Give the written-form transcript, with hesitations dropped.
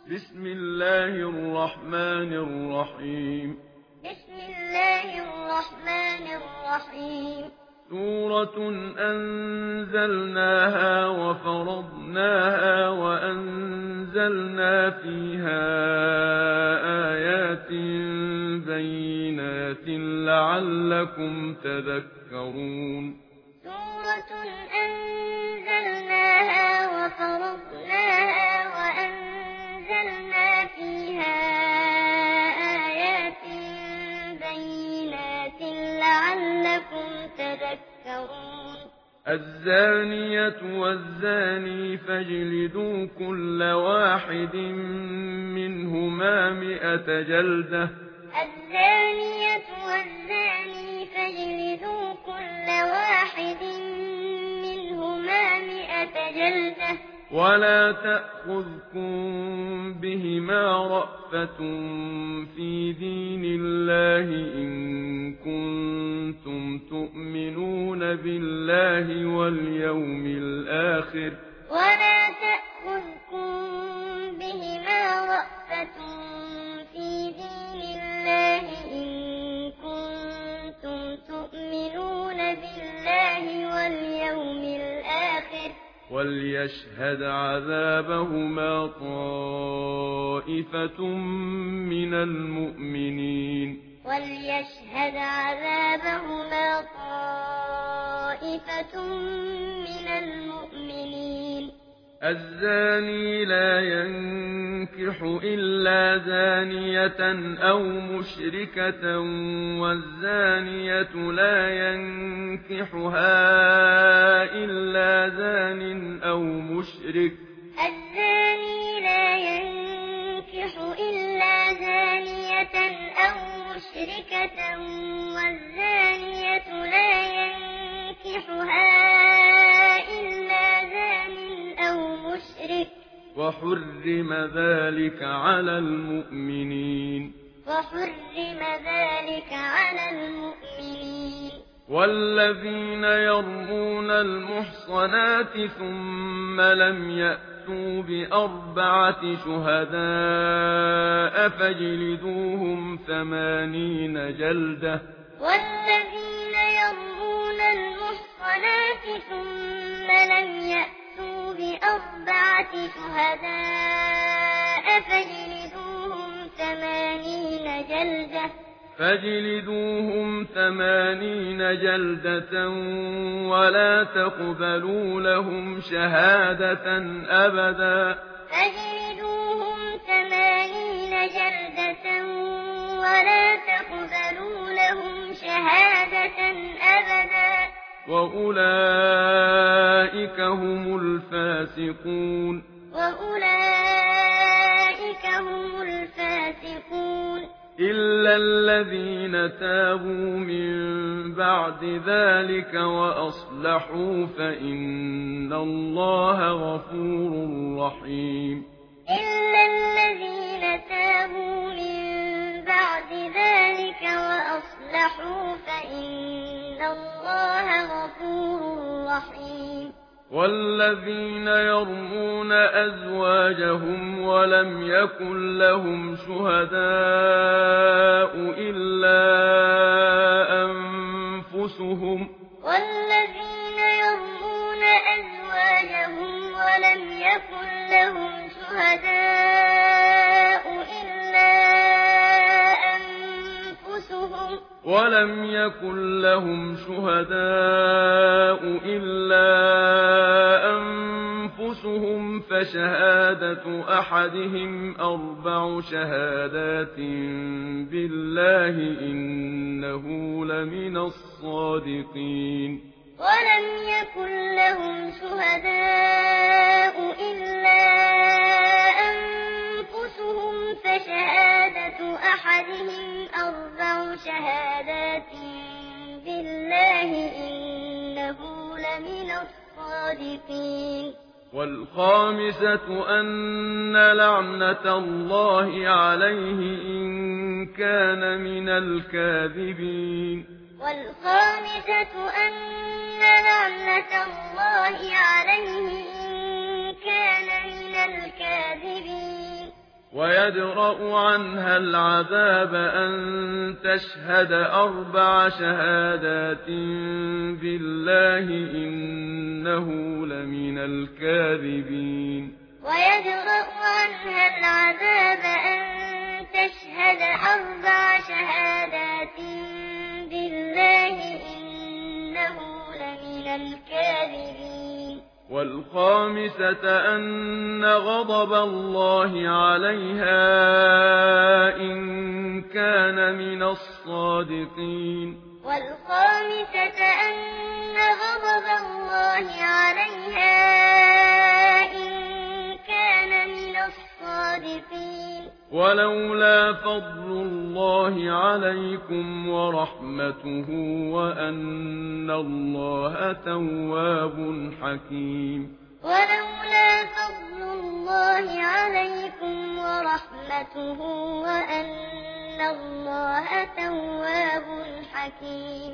بسم الله الرحمن الرحيم بسم الله الرحمن الرحيم سورة أنزلناها وفرضناها وأنزلنا فيها آيات بينات لعلكم تذكرون سورة أنزلناها وفرضناها وأنزلنا فيها آيات بينات لعلكم تذكرون الزانية والزاني فاجلدوا كل واحد منهما 100 جلدة الزانية والزاني فاجلدوا كل واحد منهما 100 جلدة ولا تأخذكم بهما رأفة في دين الله إن كنتم تؤمنون بالله واليوم الآخر ولا تأخذكم بهما رأفة في دين الله إن كنتم تؤمنون بالله واليوم الآخر وليشهد عذابهما طائفة من المؤمنين وليشهد عذابهما طائفة من المؤمنين الزاني لا ينكح إلا زانية أو مشركة والزانية لا ينكحها إلا زان أو مشرك الزاني لا ينكح إلا زانية أو مشركة والزانية لا ينكحها إلا زان أو مشرك وحرم ذلك على المؤمنين وحرم ذلك على المؤمنين والذين يرمون المحصنات ثم لم يأتوا ب4 شهداء فاجلدوهم 80 جلدة والذين يرمون المحصنات ثم لم يأتوا ب4 شهداء فاجلدوهم 80 جلدة ولا تقبلوا لهم شهادة أبدا فاجلدوهم 80 جلدة ولا تقبلوا لهم شهادة أبدا وأولئك هم الفاسقون وأولئك هم الفاسقون إلا الذين تابوا من بعد ذلك وأصلحوا فإن الله غفور رحيم إلا الذين تابوا من بعد ذلك وأصلحوا فإن الله غفور رحيم والذين يرمون أزواجهم ولم يكن لهم شهداء إلا أنفسهم والذين يرمون أزواجهم ولم يكن لهم شهداء إلا أنفسهم فشهادة أحدهم 4 شهادات بالله إنه لمن الصادقين ولم يكن لهم شهداء إلا أنفسهم فشهادة أحدهم 4 شهادات بالله إنه لمن الصادقين والخامسة أن لعنة الله عليه إن كان من الكاذبين والخامسة أن لعنة الله عليه إن كان من الكاذبين ويدرأ عنها العذاب أن تشهد 4 شهادات بالله إنه لمن الكاذبين ويدرأ عنها العذاب أن تشهد 4 شهادات بالله إنه لمن الكاذبين والخامسة أن غضب الله عليها إن كان من الصادقين والخامسة أن غضب الله عليها إن كان من الصادقين ولولا فضل الله عليكم ورحمته وأن الله تواب حكيم ولولا فضل الله عليكم ورحمته وأن الله تواب حكيم